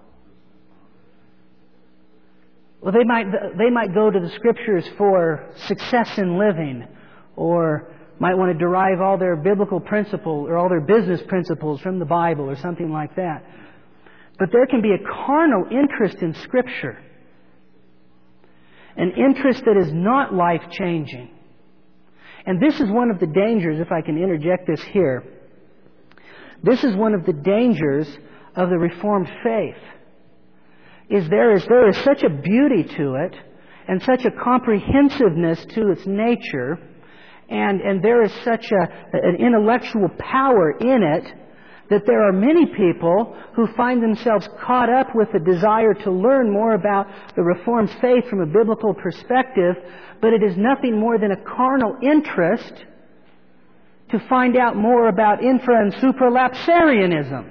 Well, they might they might go to the Scriptures for success in living, or might want to derive all their biblical principles or all their business principles from the Bible or something like that. But there can be a carnal interest in Scripture, an interest that is not life-changing. And this is one of the dangers, if I can interject this here. This is one of the dangers of the Reformed faith. Is there is there is such a beauty to it, and such a comprehensiveness to its nature, and, and there is such a, an intellectual power in it, that there are many people who find themselves caught up with the desire to learn more about the Reformed faith from a biblical perspective, but it is nothing more than a carnal interest to find out more about infra and supralapsarianism.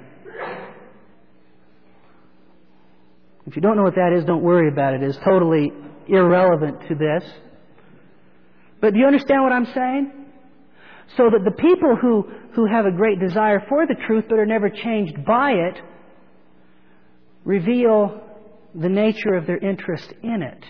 If you don't know what that is, don't worry about it. It is totally irrelevant to this. But do you understand what I'm saying? So that the people who, who have a great desire for the truth but are never changed by it reveal the nature of their interest in it.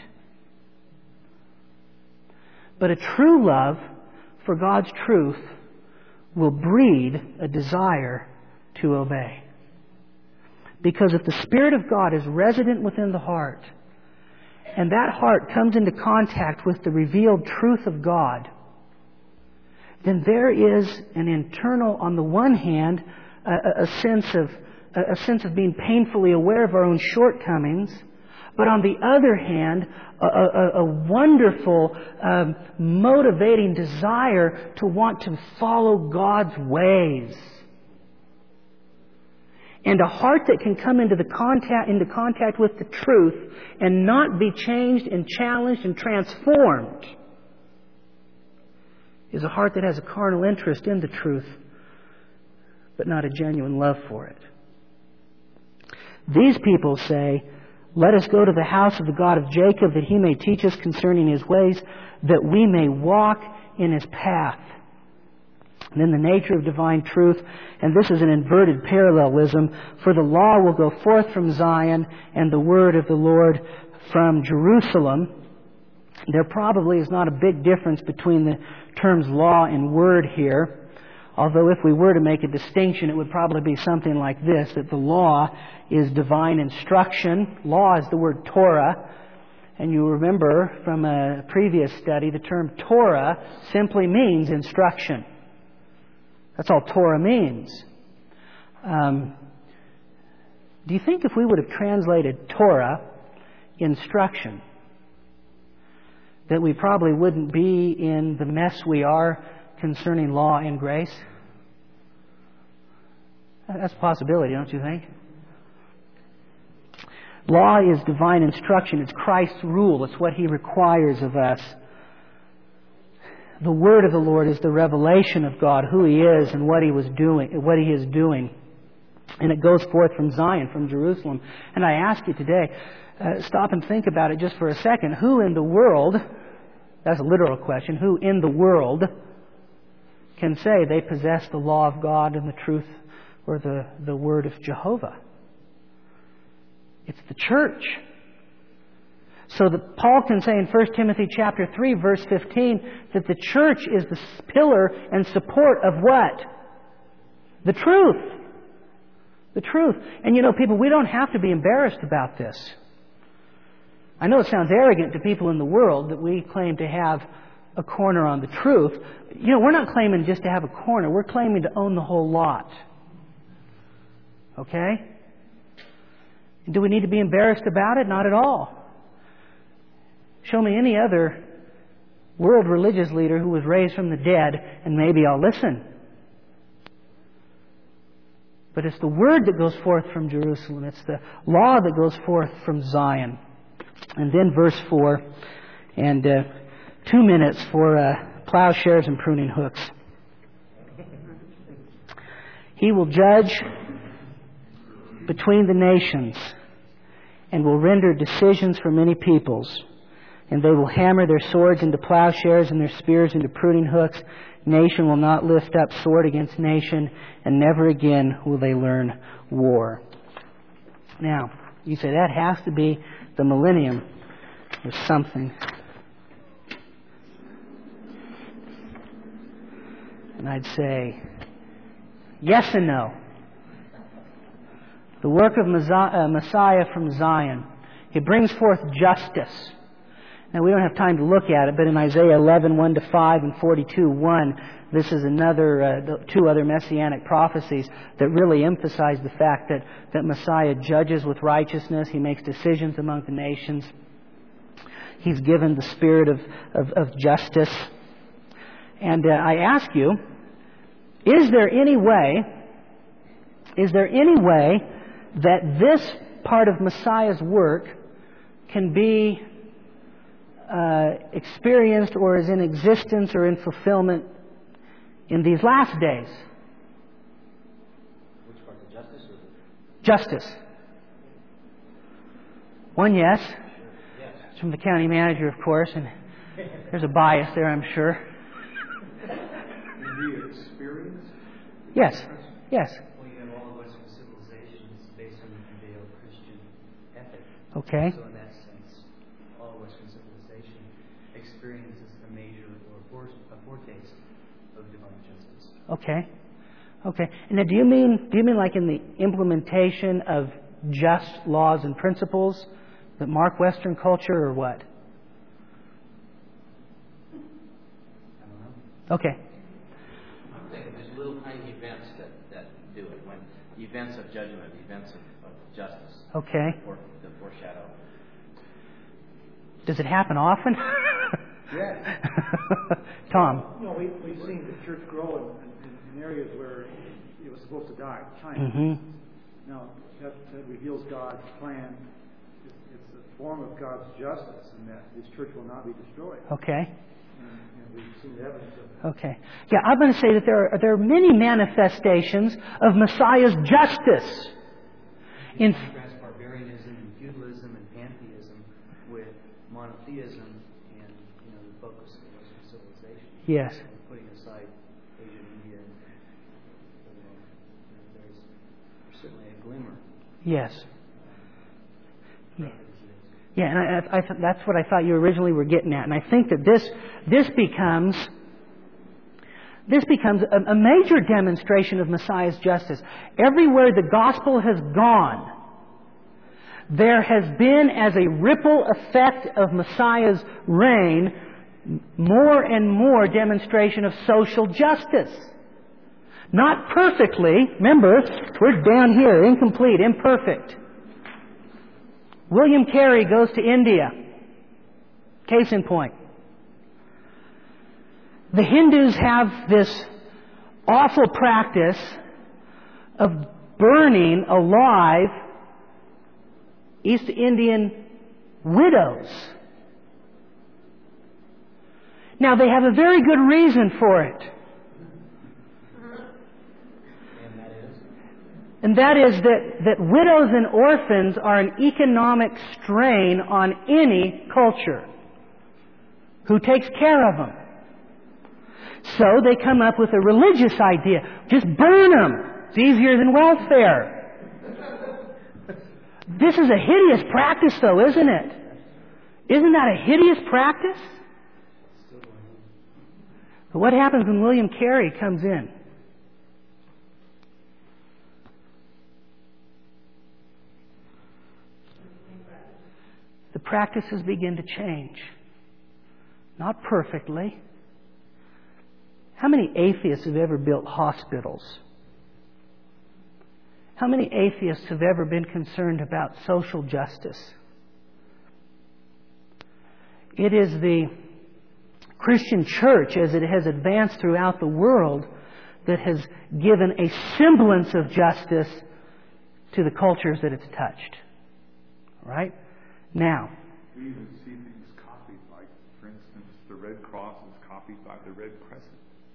But a true love for God's truth will breed a desire to obey. Because if the Spirit of God is resident within the heart, and that heart comes into contact with the revealed truth of God, then there is an internal, on the one hand, a, a sense of a sense of being painfully aware of our own shortcomings, but on the other hand, a, a, a wonderful, um, motivating desire to want to follow God's ways. And a heart that can come into the contact into contact with the truth and not be changed and challenged and transformed is a heart that has a carnal interest in the truth, but not a genuine love for it. These people say, "Let us go to the house of the God of Jacob, that He may teach us concerning His ways, that we may walk in His path." And then the nature of divine truth, and this is an inverted parallelism, for the law will go forth from Zion, and the word of the Lord from Jerusalem. There probably is not a big difference between the terms law and word here. Although if we were to make a distinction, it would probably be something like this, that the law is divine instruction. Law is the word Torah. And you remember from a previous study, the term Torah simply means instruction. That's all Torah means. Um, do you think if we would have translated Torah, instruction, that we probably wouldn't be in the mess we are concerning law and grace? That's a possibility, don't you think? Law is divine instruction. It's Christ's rule. It's what He requires of us. The word of the Lord is the revelation of God, who He is and what He was doing, what He is doing. And it goes forth from Zion, from Jerusalem. And I ask you today, uh, stop and think about it just for a second. Who in the world, that's a literal question, who in the world can say they possess the law of God and the truth or the, the word of Jehovah? It's the church. So that Paul can say in First Timothy chapter three, verse fifteen, that the church is the pillar and support of what? The truth. The truth. And you know, people, we don't have to be embarrassed about this. I know it sounds arrogant to people in the world that we claim to have a corner on the truth. You know, we're not claiming just to have a corner. We're claiming to own the whole lot. Okay? And do we need to be embarrassed about it? Not at all. Show me any other world religious leader who was raised from the dead, and maybe I'll listen. But it's the word that goes forth from Jerusalem. It's the law that goes forth from Zion. And then verse four, and uh, two minutes for uh, plowshares and pruning hooks. He will judge between the nations and will render decisions for many peoples. And they will hammer their swords into plowshares and their spears into pruning hooks. Nation will not lift up sword against nation, and never again will they learn war. Now, you say that has to be the millennium or something. And I'd say, yes and no. The work of Messiah from Zion, He brings forth justice. Now, we don't have time to look at it, but in Isaiah eleven, one to five, and forty-two, one, this is another, uh, the two other messianic prophecies that really emphasize the fact that, that Messiah judges with righteousness. He makes decisions among the nations. He's given the spirit of, of, of justice. And uh, I ask you, is there any way, is there any way that this part of Messiah's work can be uh, experienced or is in existence or in fulfillment in these last days? Which part, the justice or the... Justice. One yes. Sure. Yes. It's from the county manager, of course, and there's a bias there, I'm sure. The experience? Yes. Yes. Well, you have all the Western civilizations based on the Judeo-Christian ethic. Okay. So in that sense, all Western civilization experiences a major or a foretaste of divine justice. Okay. Okay. And now, do you mean do you mean like in the implementation of just laws and principles that mark Western culture, or what? I don't know. Okay. I'm thinking there's little tiny events that, that do it. When events of judgment, events of, of justice. Okay. Or the foreshadow. Does it happen often? Yes. Tom. You know, we, we've seen the church grow in, in, in areas where it was supposed to die. China. Mm-hmm. Now, that, that reveals God's plan. It's, it's a form of God's justice in that this church will not be destroyed. Okay. And, and we've seen evidence of it. Okay. Yeah, I'm going to say that there are, there are many manifestations of Messiah's justice. In contrast barbarianism and feudalism and pantheism with monotheism and, you know, the focus of Western civilization. Yes. And putting aside Asia, India, and so, you know, there's, there's certainly a glimmer. Yes. Yeah. Yeah, and I, I, I, that's what I thought you originally were getting at, and I think that this this becomes this becomes a, a major demonstration of Messiah's justice. Everywhere the gospel has gone, there has been, as a ripple effect of Messiah's reign, more and more demonstration of social justice. Not perfectly. Remember, we're down here, incomplete, imperfect. William Carey goes to India. Case in point. The Hindus have this awful practice of burning alive East Indian widows. Now, they have a very good reason for it. And that is? And that is that, that widows and orphans are an economic strain on any culture. Who takes care of them? So they come up with a religious idea. Just burn them. It's easier than welfare. This is a hideous practice, though, isn't it? Isn't that a hideous practice? But what happens when William Carey comes in? The practices begin to change. Not perfectly. How many atheists have ever built hospitals? How many atheists have ever been concerned about social justice? It is the Christian church, as it has advanced throughout the world, that has given a semblance of justice to the cultures that it's touched. Right? Now, We even see things copied, like, for instance, the Red Cross is copied by the Red Crescent.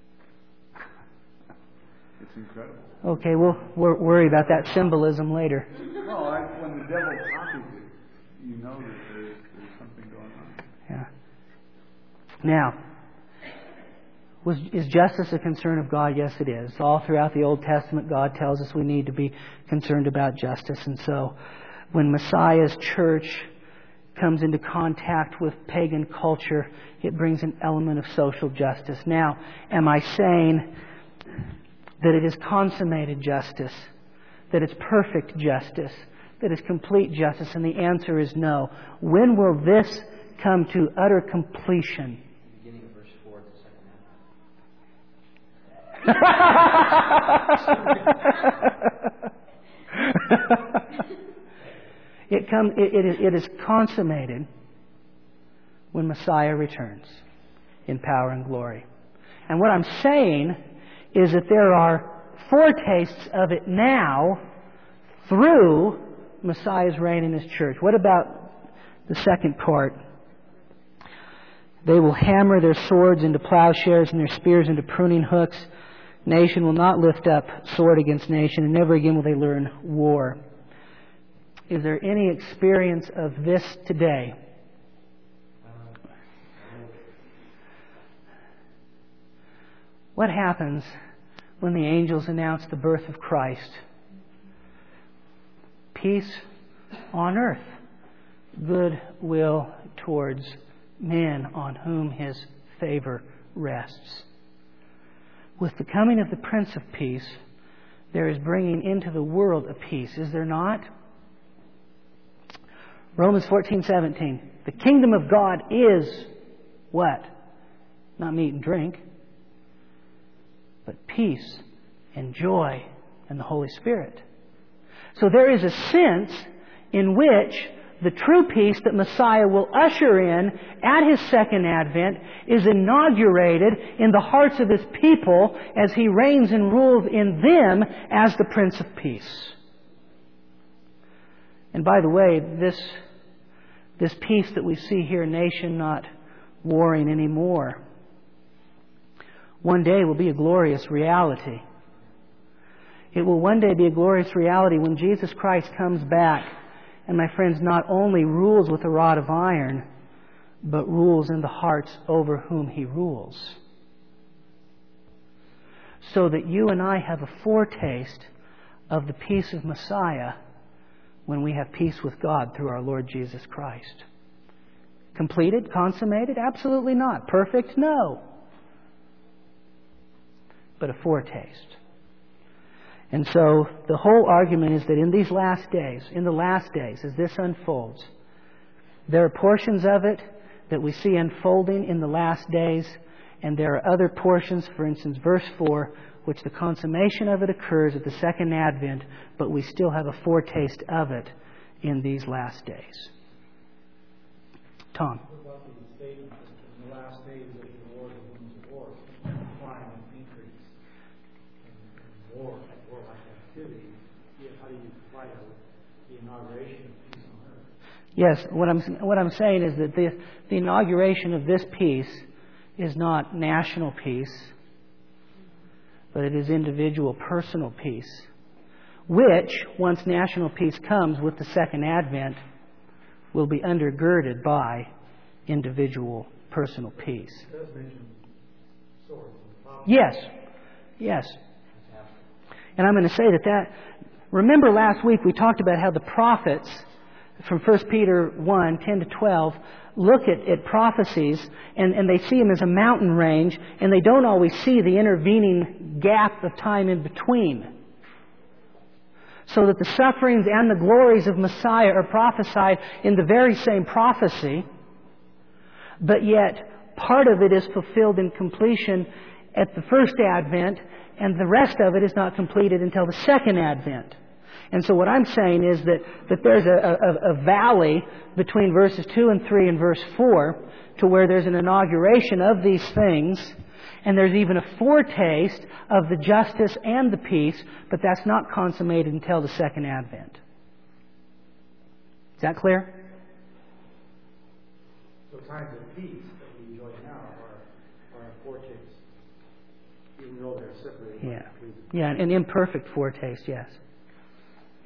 It's incredible. okay, we'll, we'll worry about that symbolism later. Well, I, when the devil copies it, you know that there's, there's something going on. Yeah. Now, was, is justice a concern of God? Yes, it is. All throughout the Old Testament, God tells us we need to be concerned about justice. And so, when Messiah's church comes into contact with pagan culture, it brings an element of social justice. Now, am I saying that it is consummated justice, that it's perfect justice, that it's complete justice? And the answer is no. When will this come to utter completion. Beginning of verse four to second half. it, come, it, it, is, it is consummated when Messiah returns in power and glory. And what I'm saying is that there are foretastes of it now through Messiah's reign in His church. What about the second part? They will hammer their swords into plowshares and their spears into pruning hooks. Nation will not lift up sword against nation, and never again will they learn war. Is there any experience of this today? What happens when the angels announce the birth of Christ? Peace on earth, goodwill towards men on whom His favor rests. With the coming of the Prince of Peace, there is bringing into the world a peace, is there not? Romans fourteen seventeen. The kingdom of God is what? Not meat and drink, but peace and joy and the Holy Spirit. So there is a sense in which the true peace that Messiah will usher in at His second advent is inaugurated in the hearts of His people as He reigns and rules in them as the Prince of Peace. And by the way, this, this peace that we see here, nation not warring anymore, one day will be a glorious reality. It will one day be a glorious reality when Jesus Christ comes back and, my friends, not only rules with a rod of iron, but rules in the hearts over whom He rules. So that you and I have a foretaste of the peace of Messiah when we have peace with God through our Lord Jesus Christ. Completed? Consummated? Absolutely not. Perfect? No. But a foretaste. And so the whole argument is that in these last days, in the last days, as this unfolds, there are portions of it that we see unfolding in the last days, and there are other portions, for instance, verse four, which the consummation of it occurs at the second advent, but we still have a foretaste of it in these last days. Tom. What about the statement that in the last days of the Lord of women's war, decline and increase and war, warlike activity? How do you apply that with the inauguration of peace on earth? Yes, what I'm what I'm saying is that the the inauguration of this peace is not national peace, but it is individual, personal peace, which, once national peace comes with the second advent, will be undergirded by individual, personal peace. It does mention swords. Yes, yes. And I'm going to say that that, remember last week we talked about how the prophets from First Peter one, ten to twelve, look at, at prophecies and, and they see them as a mountain range, and they don't always see the intervening gap of time in between. So that the sufferings and the glories of Messiah are prophesied in the very same prophecy, but yet part of it is fulfilled in completion at the first advent, and the rest of it is not completed until the second advent. And so what I'm saying is that, that there's a, a, a valley between verses two and three and verse four to where there's an inauguration of these things, and there's even a foretaste of the justice and the peace, but that's not consummated until the second advent. Is that clear? So times of peace that we enjoy now are, are a foretaste, even though they're separated. Yeah, yeah, an imperfect foretaste, yes. Yeah.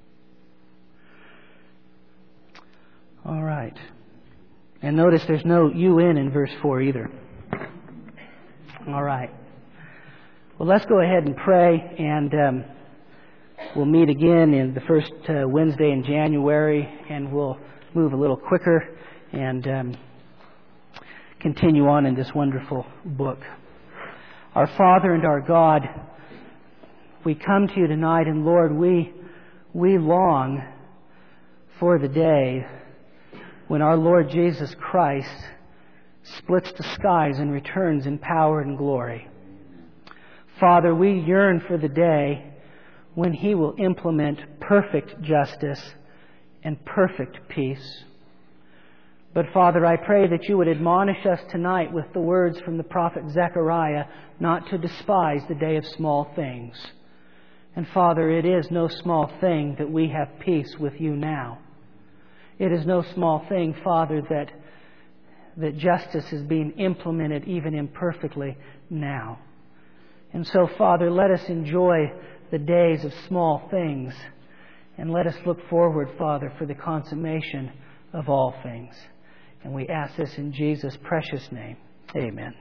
All right. And notice there's no U N in verse four either. All right. Well, let's go ahead and pray, and um, we'll meet again in the first uh, Wednesday in January, and we'll move a little quicker and um, continue on in this wonderful book. Our Father and our God, we come to you tonight, and Lord, we we long for the day when our Lord Jesus Christ splits the skies and returns in power and glory. Father, we yearn for the day when He will implement perfect justice and perfect peace. But Father, I pray that You would admonish us tonight with the words from the prophet Zechariah not to despise the day of small things. And Father, it is no small thing that we have peace with You now. It is no small thing, Father, that, that justice is being implemented even imperfectly now. And so, Father, let us enjoy the days of small things, and let us look forward, Father, for the consummation of all things. And we ask this in Jesus' precious name. Amen.